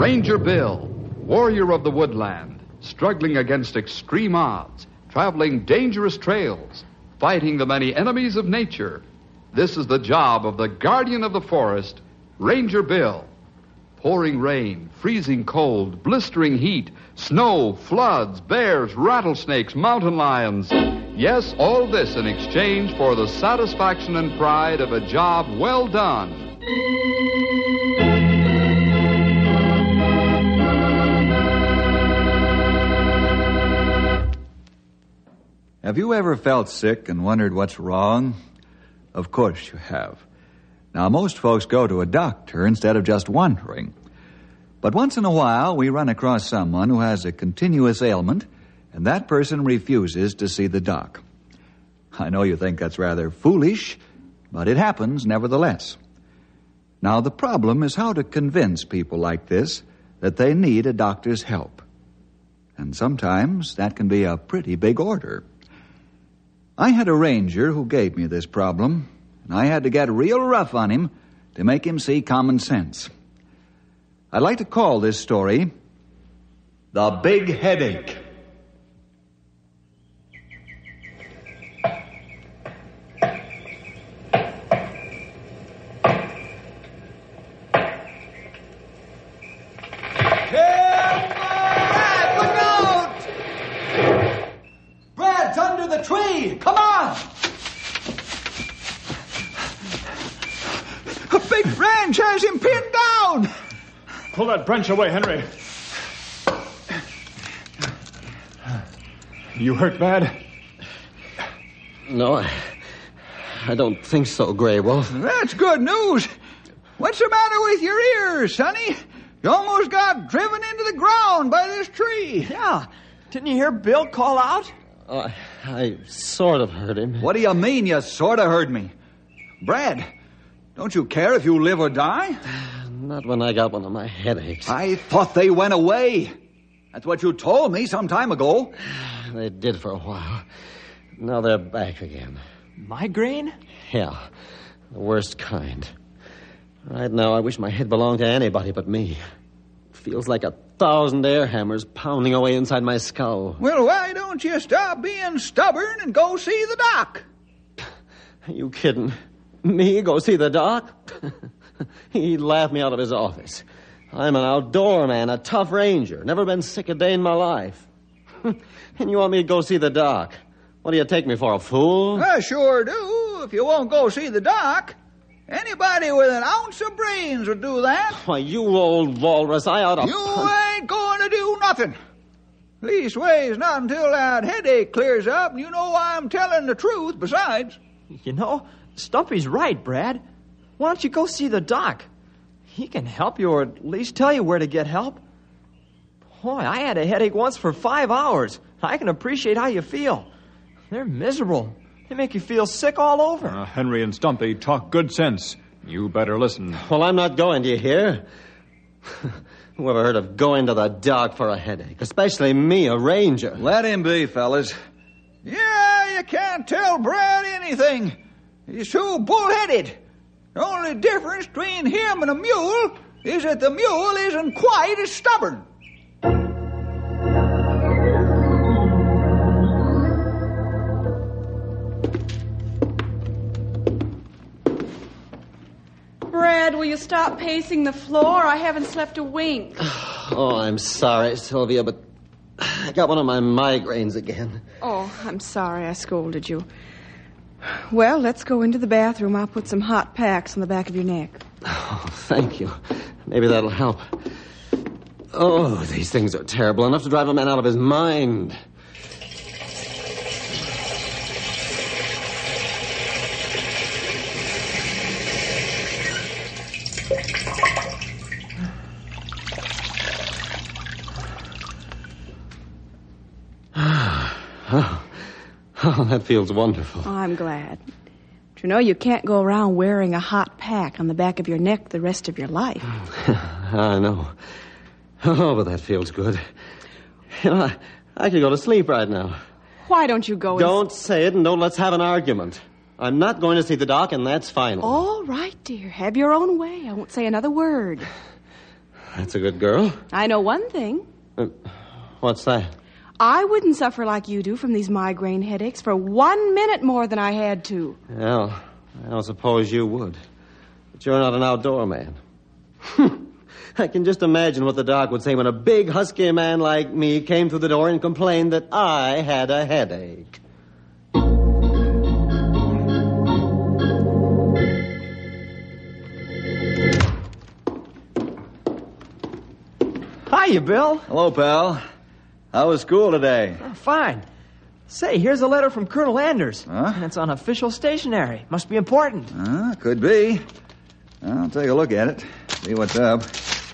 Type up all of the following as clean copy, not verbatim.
Ranger Bill, warrior of the woodland, struggling against extreme odds, traveling dangerous trails, fighting the many enemies of nature. This is the job of the guardian of the forest, Ranger Bill. Pouring rain, freezing cold, blistering heat, snow, floods, bears, rattlesnakes, mountain lions. Yes, all this in exchange for the satisfaction and pride of a job well done. Have you ever felt sick and wondered what's wrong? Of course you have. Now, most folks go to a doctor instead of just wondering. But once in a while, we run across someone who has a continuous ailment, and that person refuses to see the doc. I know you think that's rather foolish, but it happens nevertheless. Now, the problem is how to convince people like this that they need a doctor's help. And sometimes that can be a pretty big order. I had a ranger who gave me this problem, and I had to get real rough on him to make him see common sense. I'd like to call this story The Big Headache. Brad's under the tree! Come on! A big branch has him pinned down! Pull that branch away, Henry. You hurt bad? No, I don't think so, Grey Wolf. That's good news. What's the matter with your ears, Sonny? You almost got driven into the ground by this tree. Yeah. Didn't you hear Bill call out? I sort of heard him. What do you mean you sort of heard me? Brad, don't you care if you live or die? Not when I got one of my headaches. I thought they went away. That's what you told me some time ago. They did for a while. Now they're back again. Migraine? Yeah, the worst kind. Right now, I wish my head belonged to anybody but me. It feels like 1,000 air hammers pounding away inside my skull. Well, why don't you stop being stubborn and go see the doc? Are you kidding? Me go see the doc? He laughed me out of his office. I'm an outdoor man, a tough ranger. Never been sick a day in my life. And you want me to go see the doc? What do you take me for, a fool? I sure do, if you won't go see the doc. Anybody with an ounce of brains would do that. Why, you old walrus, I ought to... You ain't going to do nothing. Leastways, not until that headache clears up, and you know I'm telling the truth besides. You know, Stumpy's right, Brad. Why don't you go see the doc? He can help you, or at least tell you where to get help. Boy, I had a headache once for 5 hours. I can appreciate how you feel. They're miserable. They make you feel sick all over. Henry and Stumpy talk good sense. You better listen. Well, I'm not going, do you hear? Who ever heard of going to the doc for a headache? Especially me, a ranger. Let him be, fellas. Yeah, you can't tell Brad anything. He's too bullheaded. The only difference between him and a mule is that the mule isn't quite as stubborn. Brad, will you stop pacing the floor? I haven't slept a wink. Oh, I'm sorry, Sylvia, but I got one of my migraines again. Oh, I'm sorry I scolded you. Well, let's go into the bathroom. I'll put some hot packs on the back of your neck. Oh, thank you. Maybe that'll help. Oh, these things are terrible enough to drive a man out of his mind. Oh, that feels wonderful. Oh, I'm glad. But you know, you can't go around wearing a hot pack on the back of your neck the rest of your life. I know. Oh, but that feels good. You know, I could go to sleep right now. Why don't you go Don't say it, and don't let's have an argument. I'm not going to see the doc, and that's final. All right, dear. Have your own way. I won't say another word. That's a good girl. I know one thing. What's that? I wouldn't suffer like you do from these migraine headaches for 1 minute more than I had to. Well, I don't suppose you would. But you're not an outdoor man. I can just imagine what the doc would say when a big, husky man like me came through the door and complained that I had a headache. Hiya, Bill. Hello, pal. How was school today? Oh, fine. Say, here's a letter from Colonel Anders. Huh? And it's on official stationery. Must be important. Could be. I'll take a look at it. See what's up.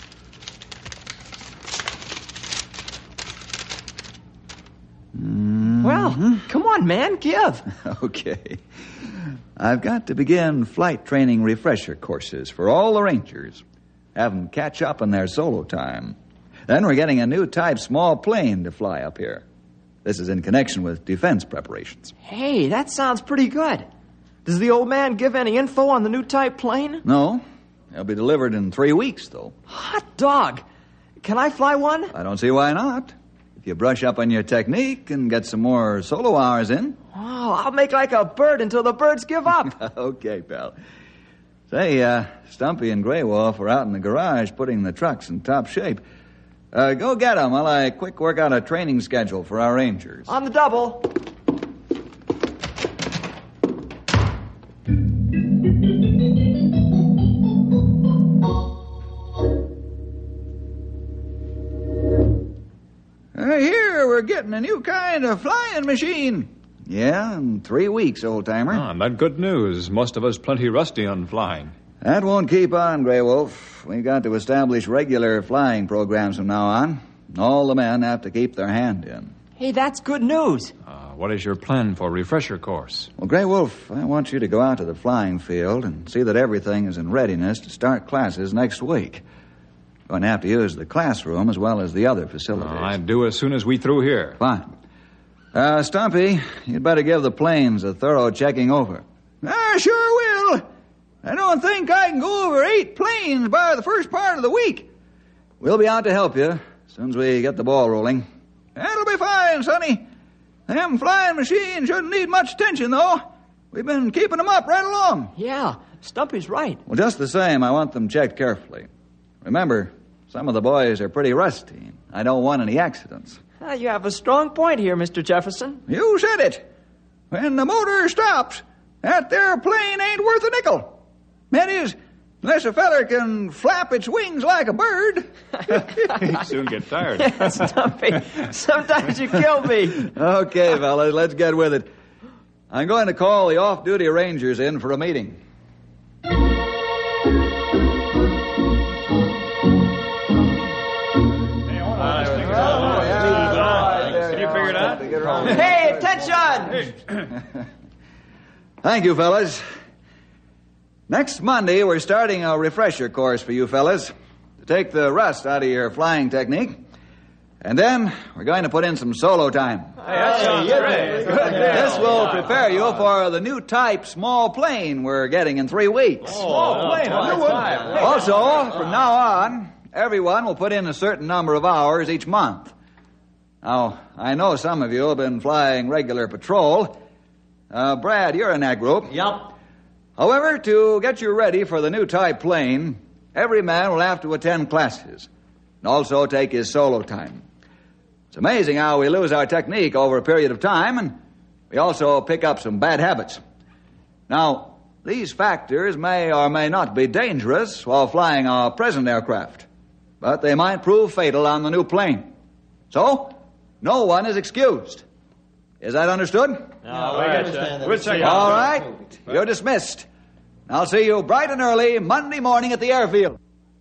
Well, come on, man, give. Okay. I've got to begin flight training refresher courses for all the Rangers. Have them catch up on their solo time. Then we're getting a new type small plane to fly up here. This is in connection with defense preparations. Hey, that sounds pretty good. Does the old man give any info on the new type plane? No. They'll be delivered in 3 weeks, though. Hot dog. Can I fly one? I don't see why not. If you brush up on your technique and get some more solo hours in. Oh, I'll make like a bird until the birds give up. Okay, pal. Say, Stumpy and Grey Wolf are out in the garage putting the trucks in top shape. Go get them while I quick work out a training schedule for our Rangers. On the double. Here, we're getting a new kind of flying machine. Yeah, in 3 weeks, old-timer. Ah, that good news. Most of us plenty rusty on flying. That won't keep on, Grey Wolf. We've got to establish regular flying programs from now on. All the men have to keep their hand in. Hey, that's good news. What is your plan for refresher course? Well, Grey Wolf, I want you to go out to the flying field and see that everything is in readiness to start classes next week. Going to have to use the classroom as well as the other facilities. I'd do as soon as we through here. Fine. Stumpy, you'd better give the planes a thorough checking over. I sure will. I don't think I can go over 8 planes by the first part of the week. We'll be out to help you as soon as we get the ball rolling. That'll be fine, Sonny. Them flying machines shouldn't need much attention, though. We've been keeping them up right along. Yeah, Stumpy's right. Well, just the same, I want them checked carefully. Remember, some of the boys are pretty rusty. I don't want any accidents. You have a strong point here, Mr. Jefferson. You said it. When the motor stops, that there plane ain't worth a nickel. That is, unless a feller can flap its wings like a bird. You soon get tired. Stumpy, sometimes you kill me. Okay, fellas, let's get with it. I'm going to call the off-duty Rangers in for a meeting. Hey, attention! Thank you, fellas. Next Monday, we're starting a refresher course for you fellas to take the rust out of your flying technique. And then we're going to put in some solo time. This will prepare you for the new type small plane we're getting in 3 weeks. Small plane, Also, from now on, everyone will put in a certain number of hours each month. Now, I know some of you have been flying regular patrol. Brad, you're in that group. Yep. However, to get you ready for the new type plane, every man will have to attend classes and also take his solo time. It's amazing how we lose our technique over a period of time, and we also pick up some bad habits. Now, these factors may or may not be dangerous while flying our present aircraft, but they might prove fatal on the new plane. So, no one is excused. Is that understood? We'll check All right. You're dismissed. I'll see you bright and early Monday morning at the airfield.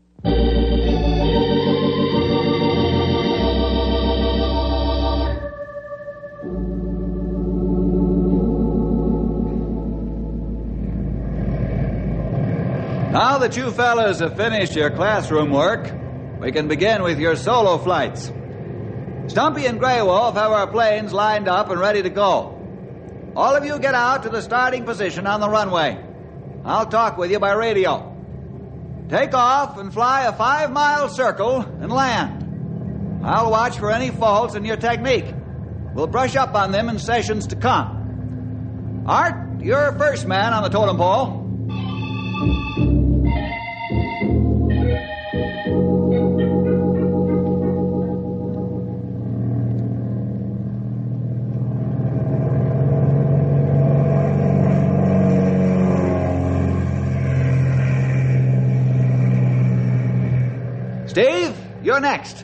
Now that you fellas have finished your classroom work, we can begin with your solo flights. Stumpy and Grey Wolf have our planes lined up and ready to go. All of you get out to the starting position on the runway. I'll talk with you by radio. take off and fly a 5-mile circle and land. I'll watch for any faults in your technique. We'll brush up on them in sessions to come. Art, you're first man on the totem pole. Steve, you're next.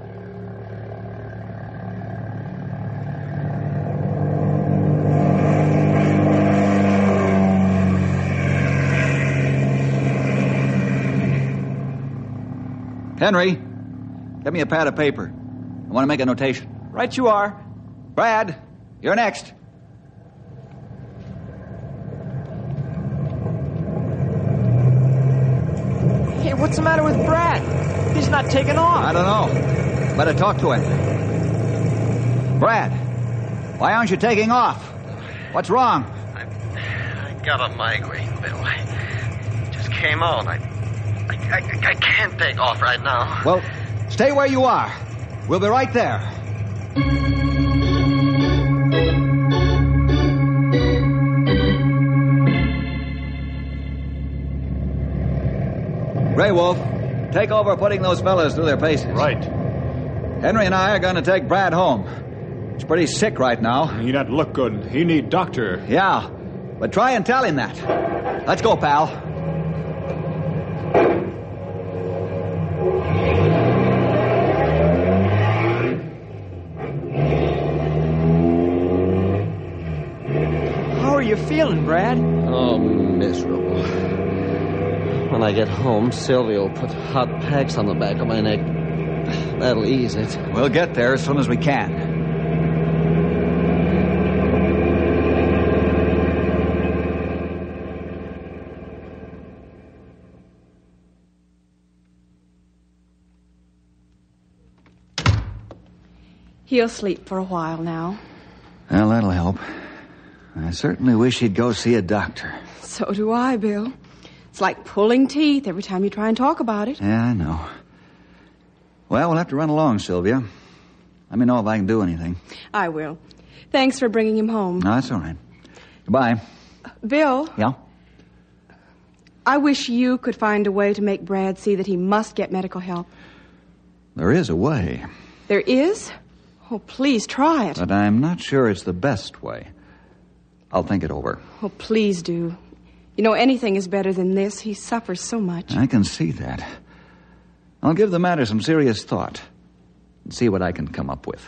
Henry, get me a pad of paper. I want to make a notation. Right you are. Brad, you're next. Hey, what's the matter with Brad? He's not taking off. I don't know. Better talk to him. Brad, why aren't you taking off? What's wrong? I got a migraine, Bill. It just came on. I can't take off right now. Well, stay where you are. We'll be right there. Grey Wolf, take over putting those fellas through their paces. Right. Henry and I are going to take Brad home. He's pretty sick right now. He not look good. He need doctor. Yeah, but try and tell him that. Let's go, pal. How are you feeling, Brad? Oh, miserable. When I get home, Sylvia will put hot packs on the back of my neck. That'll ease it. We'll get there as soon as we can. He'll sleep for a while now. Well, that'll help. I certainly wish he'd go see a doctor. So do I, Bill. It's like pulling teeth every time you try and talk about it. Yeah, I know. Well, we'll have to run along, Sylvia. Let me know if I can do anything. I will. Thanks for bringing him home. No, that's all right. Goodbye. Bill, Yeah? I wish you could find a way to make Brad see that he must get medical help. There is a way, There is? Oh, please try it. but I'm not sure it's the best way. I'll think it over. Oh, please do. You know, anything is better than this. He suffers so much. I can see that. I'll give the matter some serious thought and see what I can come up with.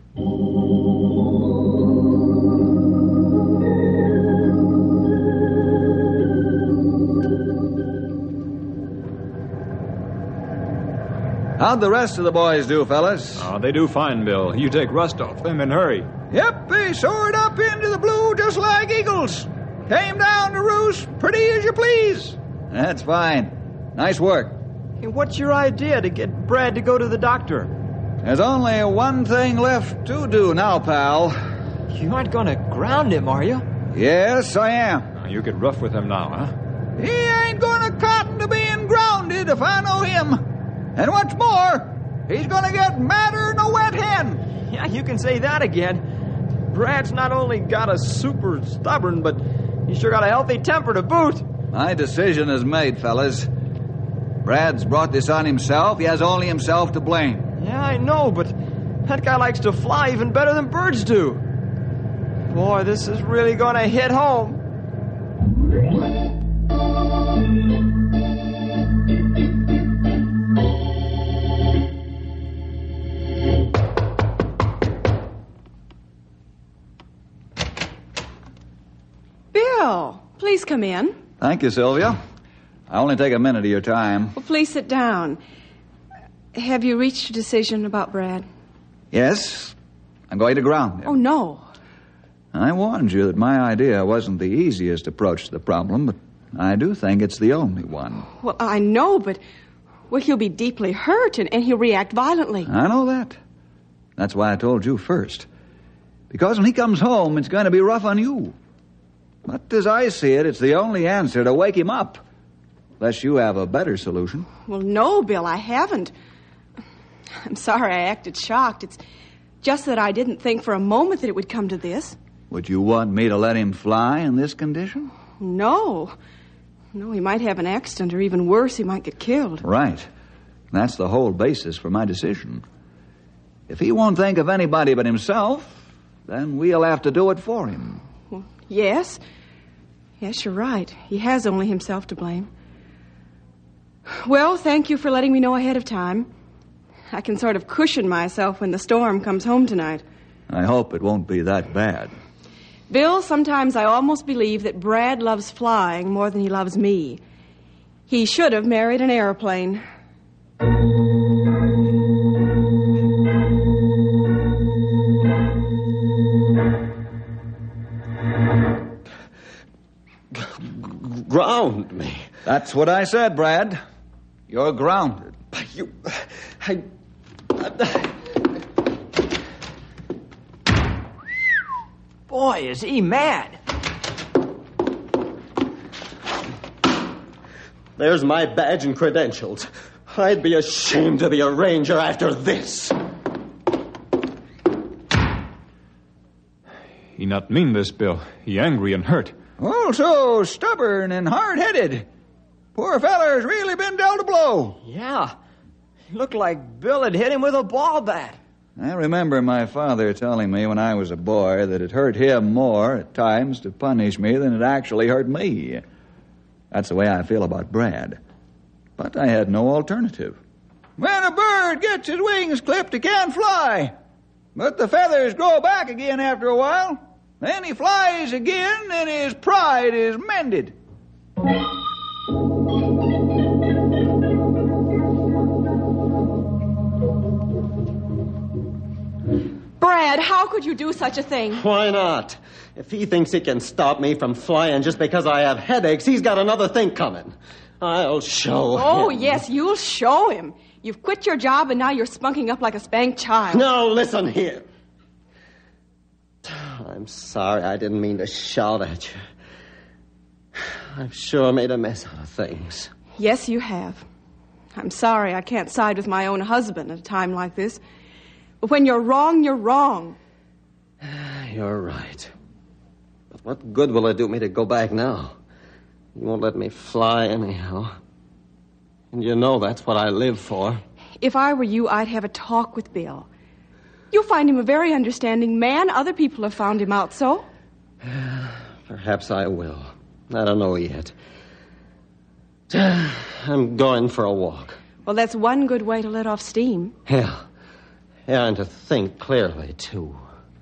How'd the rest of the boys do, fellas? They do fine, Bill. You take rust off them and hurry. Yep, they soared up into the blue just like eagles. Came down to roost pretty as you please. That's fine. Nice work. Hey, what's your idea to get Brad to go to the doctor? There's only one thing left to do now, pal. You aren't going to ground him, are you? Yes, I am. You get rough with him now, huh? He ain't gonna cotton to being grounded if I know him. And what's more, he's gonna get madder than a wet hen. Yeah, you can say that again. Brad's not only got a super stubborn, but he's sure got a healthy temper to boot. My decision is made, fellas. Brad's brought this on himself. He has only himself to blame. Yeah, I know, but that guy likes to fly even better than birds do. Boy, this is really going to hit home. Bill, please come in. Thank you, Sylvia. I only take a minute of your time. Well, please sit down. Have you reached a decision about Brad? Yes, I'm going to ground him. Oh, no. I warned you that my idea wasn't the easiest approach to the problem, but I do think it's the only one. Well, I know, but he'll be deeply hurt and he'll react violently. I know that. That's why I told you first. Because when he comes home, it's going to be rough on you. But as I see it, it's the only answer to wake him up. unless you have a better solution. Well, no, Bill, I haven't. I'm sorry I acted shocked. It's just that I didn't think for a moment that it would come to this. Would you want me to let him fly in this condition? No. No, he might have an accident, or even worse, he might get killed. Right. That's the whole basis for my decision. If he won't think of anybody but himself, then we'll have to do it for him. Well, yes. Yes, you're right. He has only himself to blame. Well, thank you for letting me know ahead of time. I can sort of cushion myself when the storm comes home tonight. I hope it won't be that bad. Bill, sometimes I almost believe that Brad loves flying more than he loves me. He should have married an airplane. Ground me. That's what I said, Brad. You're grounded. You... Boy, is he mad. There's my badge and credentials. I'd be ashamed to be a ranger after this. He not mean this, Bill. He angry and hurt. Also stubborn and hard-headed. Poor feller's really been dealt a blow. Yeah. It looked like Bill had hit him with a ball bat. I remember my father telling me when I was a boy that it hurt him more at times to punish me than it actually hurt me. That's the way I feel about Brad. But I had no alternative. When a bird gets his wings clipped, he can't fly. But the feathers grow back again after a while. Then he flies again, and his pride is mended. Brad, how could you do such a thing? Why not? If he thinks he can stop me from flying just because I have headaches, he's got another thing coming. I'll show him. Oh, yes, you'll show him. You've quit your job and now you're spunking up like a spanked child. Now, listen here. I'm sorry I didn't mean to shout at you. I've sure made a mess out of things. Yes, you have. I'm sorry I can't side with my own husband at a time like this. But when you're wrong, you're wrong. You're right. But what good will it do me to go back now? You won't let me fly anyhow. And you know that's what I live for. If I were you, I'd have a talk with Bill. You'll find him a very understanding man. Other people have found him out so. Perhaps I will. I don't know yet. I'm going for a walk. Well, that's one good way to let off steam. Yeah. Yeah, and to think clearly, too.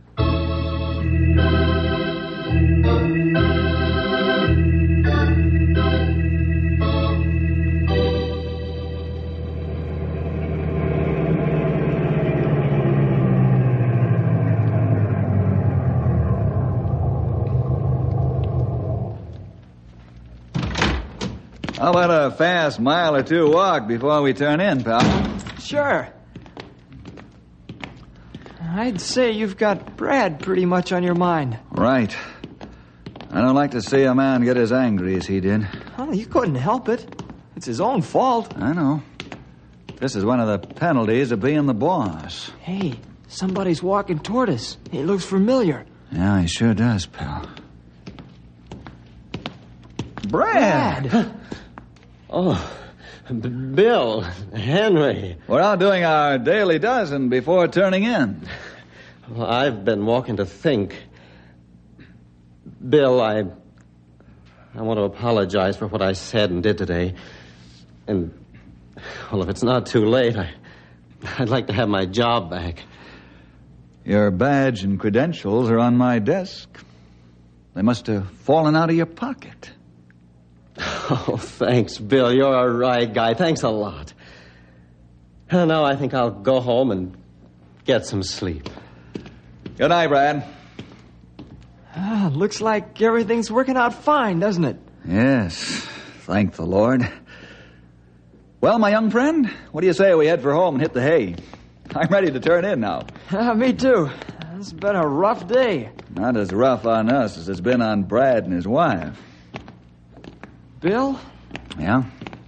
How about a fast mile or two walk before we turn in, pal? Sure. I'd say you've got Brad pretty much on your mind. Right. I don't like to see a man get as angry as he did. Well, you couldn't help it. It's his own fault. I know. This is one of the penalties of being the boss. Hey, somebody's walking toward us. He looks familiar. Yeah, he sure does, pal. Brad! Oh, Bill, Henry. We're out doing our daily dozen before turning in. Well, I've been walking to think. Bill, I want to apologize for what I said and did today. And, well, if it's not too late, I'd like to have my job back. Your badge and credentials are on my desk. They must have fallen out of your pocket. Oh, thanks, Bill. You're a right guy. Thanks a lot. Now I think I'll go home and get some sleep. Good night, Brad. Looks like everything's working out fine, doesn't it? Yes, thank the Lord. Well, my young friend, what do you say we head for home and hit the hay? I'm ready to turn in now. Me too. It's been a rough day. Not as rough on us as it's been on Brad and his wife. Bill? Yeah?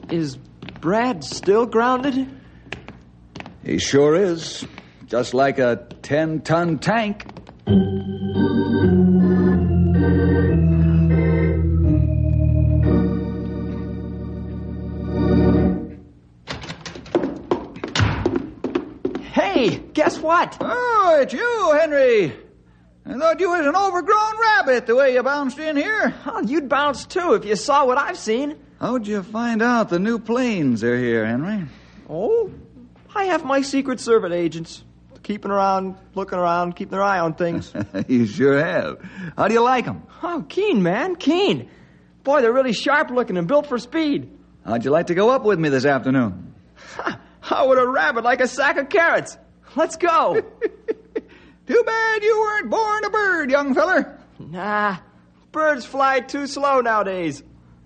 Is Brad still grounded? He sure is. Just like a 10-ton tank. Hey, guess what? Oh, it's you, Henry. I thought you was an overgrown rabbit the way you bounced in here. Oh, you'd bounce too if you saw what I've seen. How'd you find out the new planes are here, Henry? Oh, I have my Secret Service agents keeping around, looking around, keeping their eye on things. You sure have. How do you like them? Oh, keen, man, keen. Boy, they're really sharp looking and built for speed. How'd you like to go up with me this afternoon? How would a rabbit like a sack of carrots? Let's go. Too bad you weren't born a bird, young feller. Nah, birds fly too slow nowadays.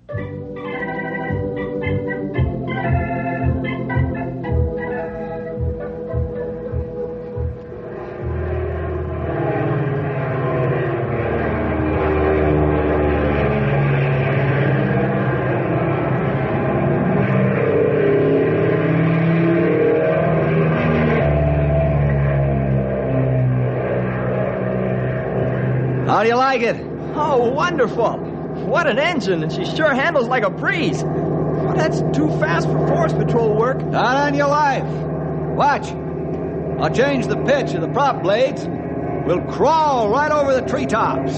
How do you like it? Oh, wonderful. What an engine, and she sure handles like a breeze. Oh, that's too fast for forest patrol work. Not on your life. Watch. I'll change the pitch of the prop blades. We'll crawl right over the treetops.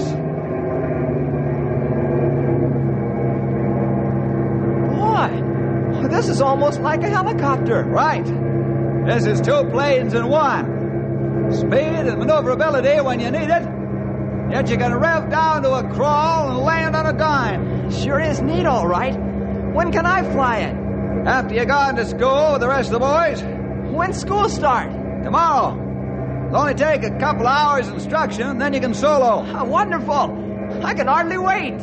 Boy, this is almost like a helicopter. Right. This is two planes in one. Speed and maneuverability when you need it. Yet you can rev down to a crawl and land on a dime. Sure is neat, all right. When can I fly it? After you gone to school with the rest of the boys. When's school start? Tomorrow. It'll only take a couple hours instruction, then you can solo. Oh, wonderful. I can hardly wait.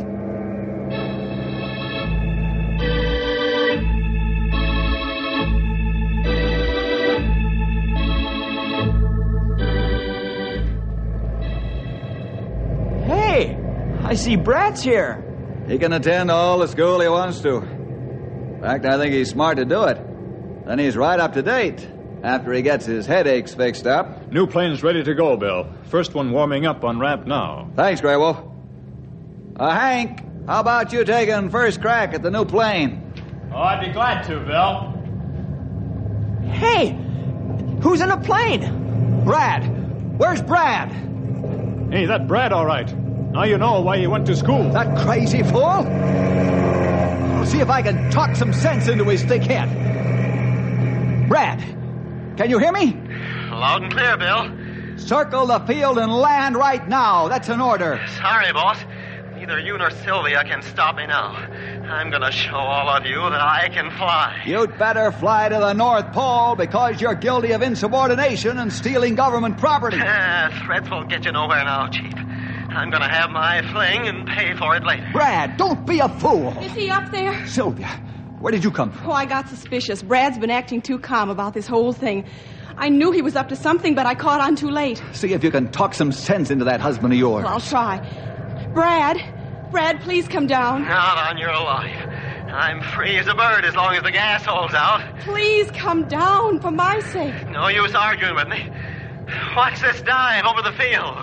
Hey, I see Brad's here. He can attend all the school he wants to. In fact, I think he's smart to do it. Then he's right up to date after he gets his headaches fixed up. New plane's ready to go, Bill. First one warming up on ramp now. Thanks, Grey Wolf. Hank, how about you taking first crack at the new plane? Oh, I'd be glad to, Bill. Hey, who's in the plane? Brad. Where's Brad? Hey, that Brad, all right. Now you know why he went to school. That crazy fool? I'll see if I can talk some sense into his thick head. Brad, can you hear me? Loud and clear, Bill. Circle the field and land right now. That's an order. Sorry, boss. Neither you nor Sylvia can stop me now. I'm gonna show all of you that I can fly. You'd better fly to the North Pole because you're guilty of insubordination and stealing government property. Threats won't get you nowhere now, Chief. I'm gonna have my fling and pay for it later. Brad, don't be a fool. Is he up there? Sylvia, where did you come from? Oh, I got suspicious. Brad's been acting too calm about this whole thing. I knew he was up to something, but I caught on too late. See if you can talk some sense into that husband of yours. Well, I'll try. Brad, please come down. Not on your life. I'm free as a bird as long as the gas holds out. Please come down, for my sake. No use arguing with me. Watch this dive over the field.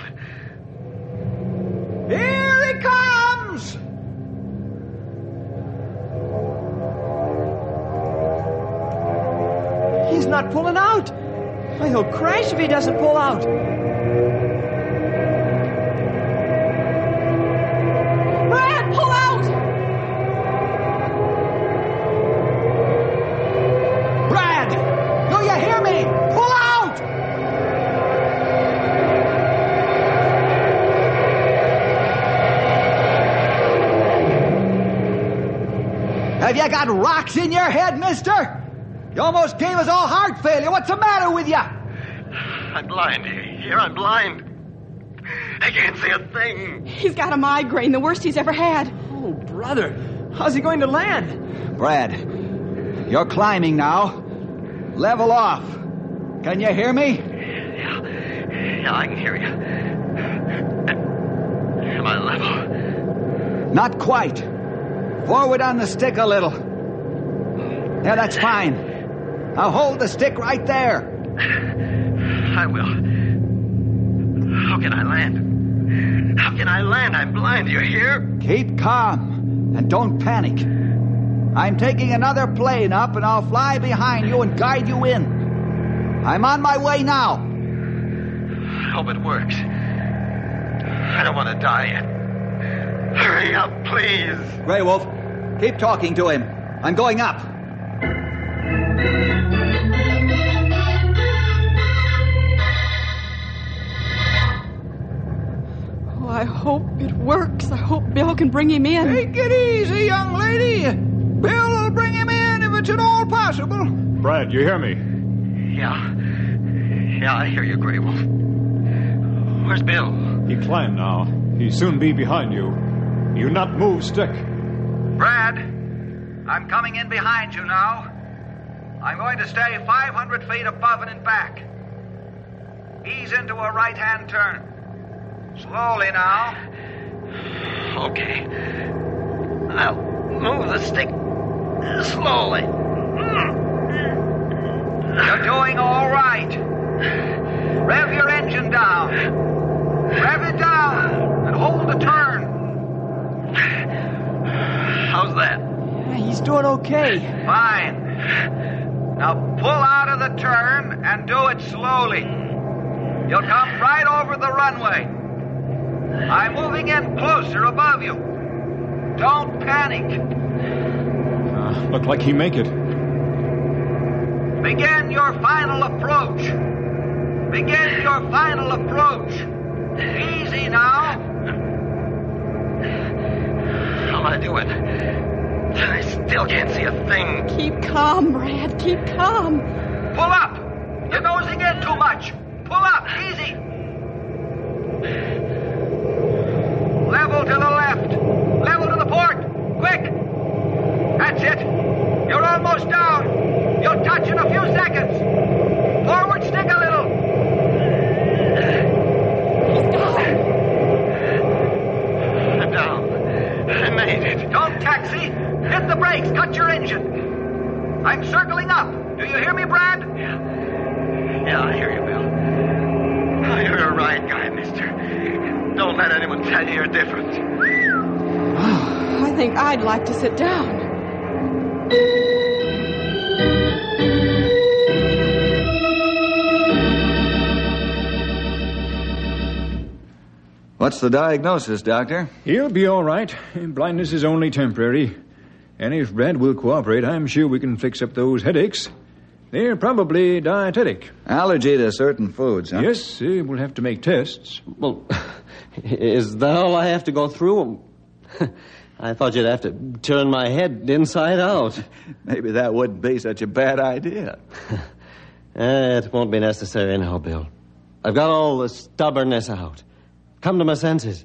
Here he comes! He's not pulling out. Why, he'll crash if he doesn't pull out. Brad, pull out! Brad! Do you hear me? Pull out! Have you got rocks in your head, mister? You almost gave us all heart failure. What's the matter with you? I'm blind. Here, I'm blind. I can't see a thing. He's got a migraine, the worst he's ever had. Oh, brother. How's he going to land? Brad, you're climbing now. Level off. Can you hear me? Yeah, I can hear you. Am I level? Not quite. Forward on the stick a little. Yeah, that's fine. Now hold the stick right there. I will. How can I land? How can I land? I'm blind, you hear? Keep calm and don't panic. I'm taking another plane up and I'll fly behind you and guide you in. I'm on my way now. I hope it works. I don't want to die yet. Hurry up, please. Grey Wolf, keep talking to him. I'm going up. Oh, I hope it works. I hope Bill can bring him in. Take it easy, young lady. Bill will bring him in if it's at all possible. Brad, you hear me? Yeah, I hear you, Grey Wolf. Where's Bill? He climbed now. He'll soon be behind you. You not move stick. Brad, I'm coming in behind you now. I'm going to stay 500 feet above and in back. Ease into a right-hand turn. Slowly now. Okay. I'll move the stick slowly. You're doing all right. Rev your engine down. Rev it down and hold the turn. How's that? Yeah, he's doing okay. Fine. Now pull out of the turn and do it slowly. You'll come right over the runway. I'm moving in closer above you. Don't panic. Look like he make it. Begin your final approach. Begin your final approach. Easy now. How am I doing? I still can't see a thing. Keep calm, Brad. Keep calm. Pull up. You're nosing in too much. Pull up. Easy. Level to the left. Level to the port. Quick. That's it. You're almost down. You'll touch in a few seconds. Forward stick a little. I'm down. I made it. Don't taxi. Hit the brakes. Cut your engine. I'm circling up. Do you hear me, Brad? Yeah, I hear you, Bill. Oh, you're a right guy, mister. Don't let anyone tell you you're different. I think I'd like to sit down. What's the diagnosis, Doctor? He'll be all right. Blindness is only temporary. And if Brad will cooperate, I'm sure we can fix up those headaches. They're probably dietetic. Allergy to certain foods, huh? Yes, we'll have to make tests. Well, is that all I have to go through? I thought you'd have to turn my head inside out. Maybe that wouldn't be such a bad idea. It won't be necessary now, Bill. I've got all the stubbornness out. Come to my senses.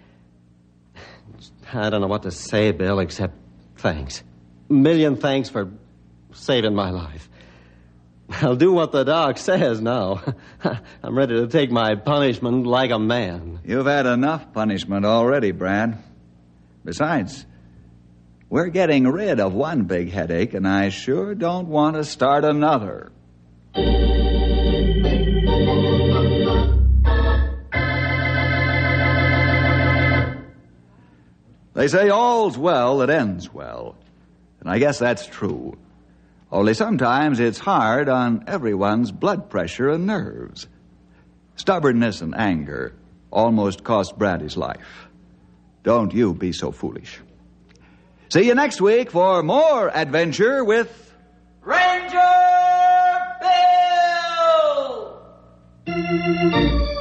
I don't know what to say, Bill, except thanks. A million thanks for saving my life. I'll do what the doc says now. I'm ready to take my punishment like a man. You've had enough punishment already, Brad. Besides, we're getting rid of one big headache, and I sure don't want to start another. They say all's well that ends well. And I guess that's true. Only sometimes it's hard on everyone's blood pressure and nerves. Stubbornness and anger almost cost Brad his life. Don't you be so foolish. See you next week for more adventure with Ranger Bill!